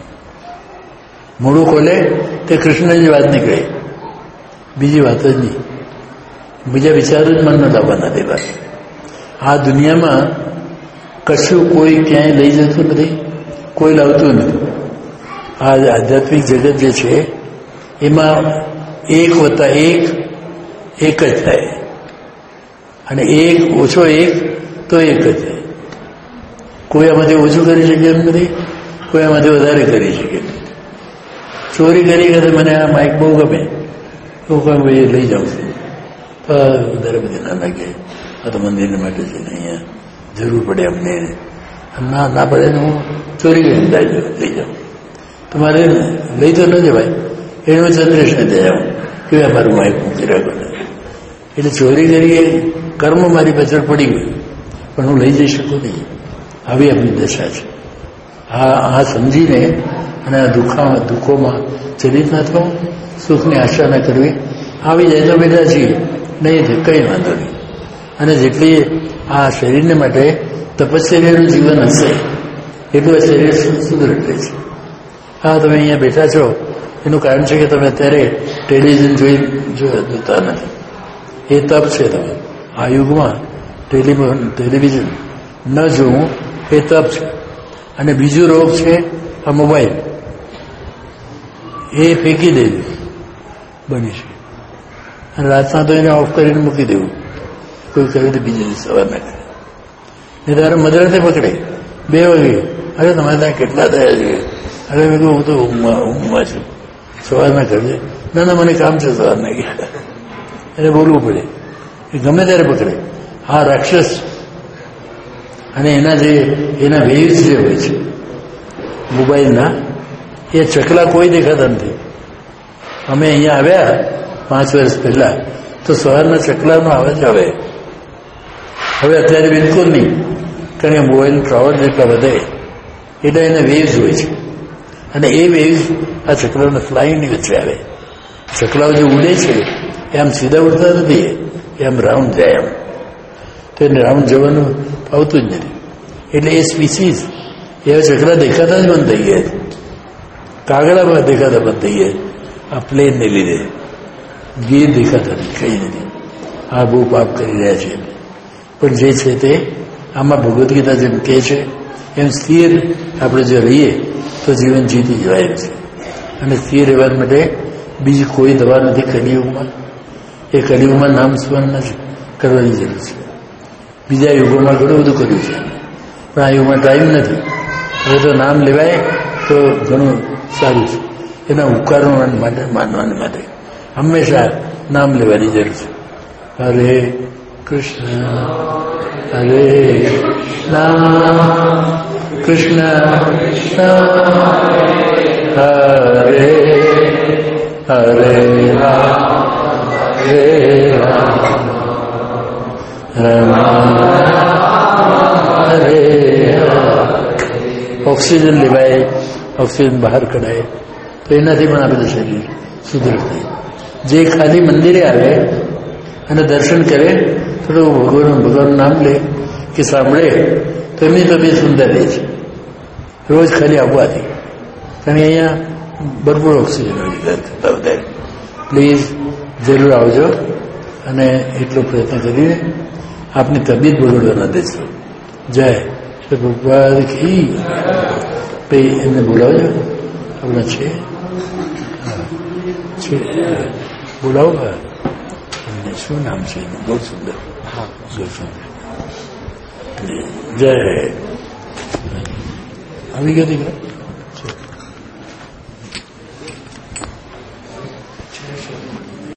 મોડું ખોલે તે કૃષ્ણની વાત નીકળે, બીજી વાત જ નહીં. બીજા વિચારો જ મન નથી આવવાના દેવા. આ દુનિયામાં કશું કોઈ ક્યાંય લઈ જતું નથી, કોઈ લાવતું નથી. આ આધ્યાત્મિક જગત જે છે એમાં એક વત્તા એક એક જ થાય, અને એક ઓછો એક તો એક જ થાય. કોઈ આમાંથી ઓછું કરી શકે એમ નથી, કોઈ આમાંથી વધારે કરી શકે એમ નથી. ચોરી કરી કે મને આ માઇક બહુ ગમે તો કોઈ ભાઈ લઈ જાઉં છું, વધારે બધી ના લાગે, આ તો મંદિરને માટે છે ને, અહીંયા જરૂર પડે અમને, ના ના પડે ને હું ચોરી કરીને લઈ જાઉં. તમારે લઈ તો ન જવાય, એનું ચંદ્રેશને દે જાઉં કે મારું માઇક મૂકી રાખો. એટલે ચોરી કરીએ કર્મ મારી પાછળ પડી ગયું, પણ હું લઈ જઈ શકું નહીં. આવી આપણી દશા છે. આ આ સમજીને અને આ દુઃખમાં દુઃખોમાં ચલિત ના થવું, સુખની આશા ના કરવી. આવી જાય તો બેઠા છીએ, નહીં કંઈ વાંધો નહીં. અને જેટલી આ શરીરને માટે તપશ્ચર્યાનું જીવન હશે એટલું આ શરીર સુદૃઢ રહે છે. હા, તમે અહીંયા બેઠા છો એનું કારણ છે કે તમે અત્યારે ટેલિવિઝન જોઈ જોતા નથી. એ તપ છે. તમે આ યુગમાં ટેલિવિઝન ન જોવું એ તપ છે. અને બીજો રોગ છે આ મોબાઈલ, એ ફેંકી દેવું બની છે. અને રાતના તો એને ઓફ કરીને મૂકી દેવું, કોઈ કરે તો બીજે સવાર ના કરે. ને તારે મધરાતે પકડે બે વાગે, અરે તમારે ત્યાં કેટલા થયા છે? અરે મેં કહું હું તો ઊંઘમાં ઊંઘમાં છું, સવાર ના કરજે. ના ના મને કામ છે સવાર ના ગયા. એને બોલવું પડે, એ ગમે ત્યારે પકડે. હા, રાક્ષસ. અને એના જે એના વેવ્સ જે હોય છે મોબાઈલના, એ ચકલા કોઈ દેખાતા નથી. અમે અહીંયા આવ્યા પાંચ વર્ષ પહેલા તો સવારના ચકલાનો અવાજ આવે. હવે અત્યારે બિલકુલ નહીં, કારણ કે મોબાઈલ ટાવર જેટલા વધે એટલે એના વેવ્સ હોય છે. અને એ વેવ્સ આ ચકલાઓના ફ્લાઇંગની વચ્ચે આવે. ચકલાઓ જે ઉડે છે એ આમ સીધા ઉડતા નથી, એ આમ રાઉન્ડ જાય. આમ તો એને રાઉન્ડ જવાનું આવતું જ નથી. એટલે એ સ્પીસીસ એવા ચકલા દેખાતા જ બંધ થઈ ગયા. કાગડામાં દેખાતા બંધ થઈ ગયા આ પ્લેનને લીધે. ગીર દેખાતા નથી, કંઈ નથી. આ બહુ પાપ કરી રહ્યા છે. પણ જે છે તે આમાં ભગવદ્ ગીતા જેમ કહે છે એમ સ્થિર આપણે જો રહીએ તો જીવન જીતી જવાય છે. અને સ્થિર રહેવા માટે બીજી કોઈ દવા નથી કલિયુગમાં. એ કલિયુગમાં નામ સ્મરણ નથી કરવાની જરૂર છે. બીજા યુગોમાં ઘણું બધું કર્યું છે, પણ આ યુગમાં ટાઈમ નથી. હવે તો નામ લેવાય તો ઘણું સારું છે. એના ઉપકારો માટે માનવાને માટે હંમેશા નામ લેવાની જરૂર છે. હરે કૃષ્ણ હરે રામ કૃષ્ણ હરે હરે રામ હરે રામ હરે ઓક્સિજન લેવાય, ઓક્સિજન બહાર કઢાય તો એનાથી પણ આ બધું શરીર સુદૃઢ થાય. જે ખાલી મંદિરે આવે અને દર્શન કરે, થોડું ભગવાન ભગવાનનું નામ લે કે સાંભળે તો એમની તબિયત સુંદર રહે છે રોજ ખાલી આવવાથી. કારણ કે અહીંયા ભરપૂર ઓક્સિજન હોય વધારે. પ્લીઝ જરૂર આવજો અને એટલો પ્રયત્ન કરીને આપની તબિયત બગડવા ન દેશો. જય ભગવાન કી. ભાઈ એમને બોલાવજો. આપણા છે છે બોલાવો. એમને શું નામ છે એનું? બહુ સુંદર. બહુ સુંદર. જય આવી ગયો દીકરા.